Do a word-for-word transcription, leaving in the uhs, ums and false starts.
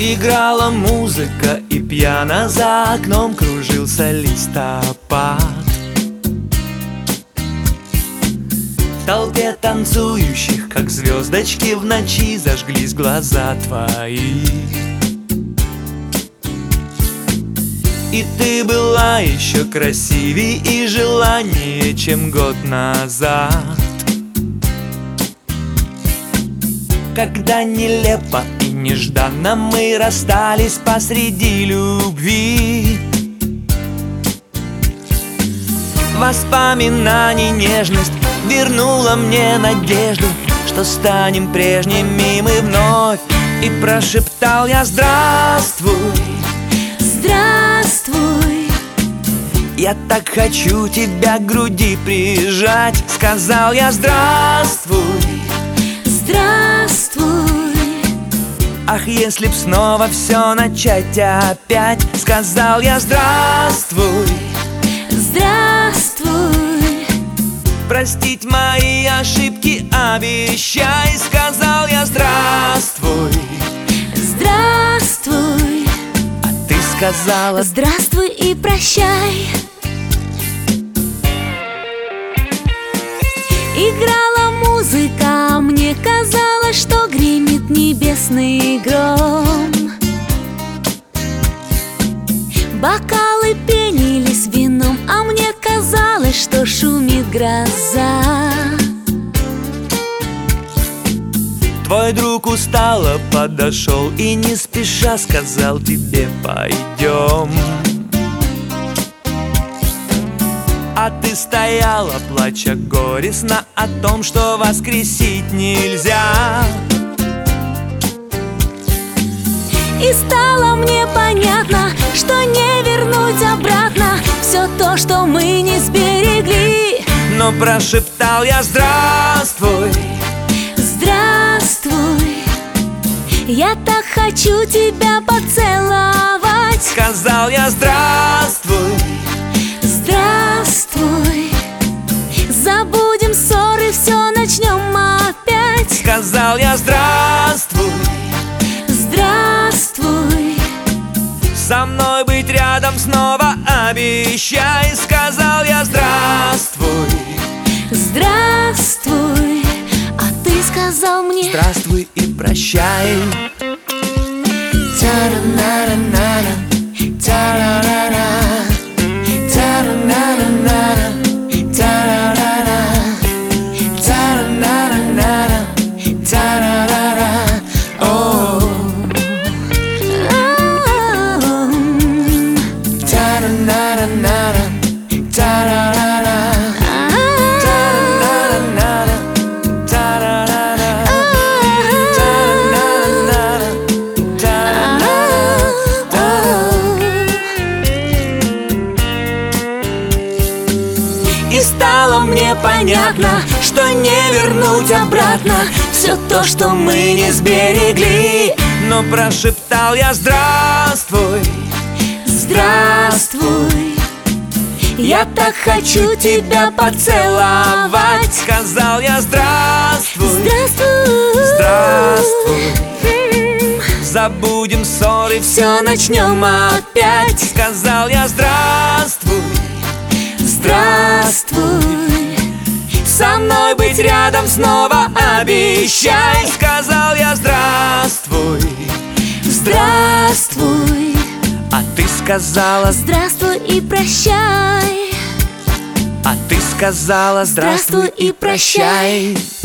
Играла музыка, и пьяно за окном кружился листопад. В толпе танцующих, как звездочки в ночи, зажглись глаза твои. И ты была еще красивее и желаннее, чем год назад, когда нелепо и нежданно мы расстались посреди любви. Воспоминаний нежность вернула мне надежду, что станем прежними мы вновь. И прошептал я: здравствуй, здравствуй. Я так хочу тебя к груди прижать. Сказал я: здравствуй, здравствуй. Ах, если б снова все начать опять. Сказал я: здравствуй, здравствуй. Простить мои ошибки обещай. Сказал я: здравствуй, здравствуй. а ты сказала: здравствуй и прощай. Играла музыка, мне казалось, что гремит небесный гром. Бокалы пенились вином, а мне казалось, что шумит гроза. твой друг устало подошел и не спеша сказал тебе: пойдем. А ты стояла, плача горестно о том, что воскресить нельзя. И стало мне понятно, что не вернуть обратно все то, что мы не сберегли. Но прошептал я: здравствуй, здравствуй. Я так хочу тебя поцеловать. сказал я: здравствуй, здравствуй. Забудем ссоры, все начнем опять. сказал я: здравствуй, здравствуй. со мной быть рядом снова обещай. Сказал я: здравствуй, здравствуй. А ты сказал мне: здравствуй и прощай. та-ра-на-ра-на-ра, та-ра-ра-ра, та-ра-на-ра-на-ра, та-ра-ра-ра, та-ра-на-ра-на-ра, та-ра-ра-ра. О, та-ра-на-ра-на-ра, та-ра-ра-ра, Та-ра-на-ра-на-ра, та-ра-ра-ра, та-ра-на-ра-на-ра, И стало мне понятно, что не вернуть обратно все то, что мы не сберегли. но прошептал я: здравствуй, здравствуй. Я так хочу тебя поцеловать. сказал я: здравствуй, Здравствуй, здравствуй. М, Забудем ссоры, все начнем опять. сказал я: здравствуй, Здравствуй. со мной быть рядом снова обещай. Сказал я: здравствуй, Здравствуй. а ты сказала: Здравствуй и прощай. а ты сказала: здравствуй и прощай.